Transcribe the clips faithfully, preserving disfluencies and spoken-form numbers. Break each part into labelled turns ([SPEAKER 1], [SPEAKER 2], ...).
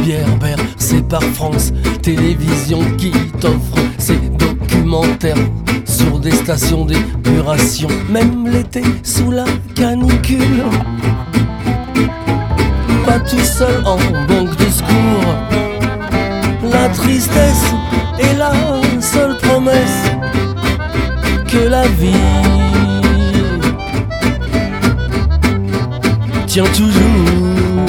[SPEAKER 1] bière bercée par France Télévisions qui t'offre ses documentaires sur des stations d'épuration, même l'été sous la canicule. Pas tout seul en banque de secours, la tristesse est la seule promesse que la vie tient toujours.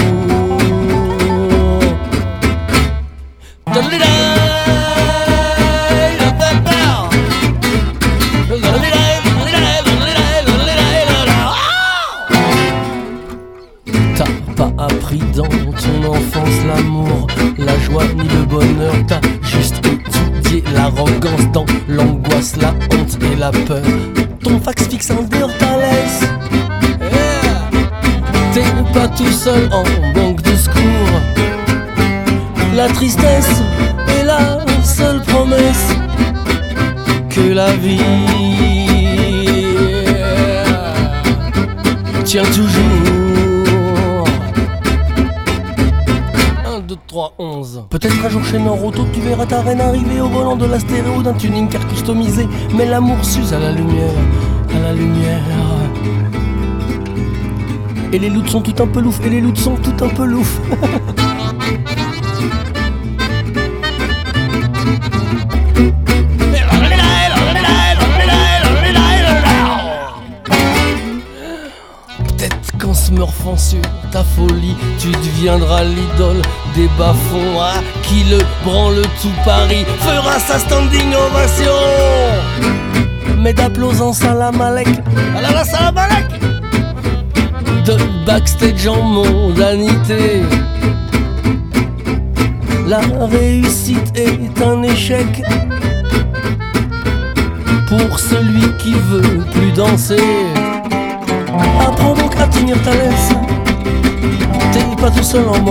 [SPEAKER 1] T'as pas appris dans ton enfance l'amour, la joie ni le bonheur. T'as juste étudié l'arrogance dans l'angoisse, la honte et la peur. Ton fax fixe en dur ta laisse. Yeah. T'es pas tout seul en banque de secours, la tristesse est la seule promesse que la vie tient toujours. Un, deux, trois, onze. Peut-être un jour chez Noroto tu verras ta reine arriver au volant de la stéréo d'un tuning car customisé. Mais l'amour s'use à la lumière, à la lumière. Et les loups sont tout un peu loufs, et les loups sont tout un peu loufs. Peut-être qu'en smurfant sur ta folie, tu deviendras l'idole des bas-fonds. À qui le branle tout Paris fera sa standing ovation. Mais d'applaudissant salam alek, alala salam alek, de backstage en mondanité. La réussite est un échec pour celui qui veut plus danser. Apprends donc à tenir ta laisse, t'es pas tout seul en moi.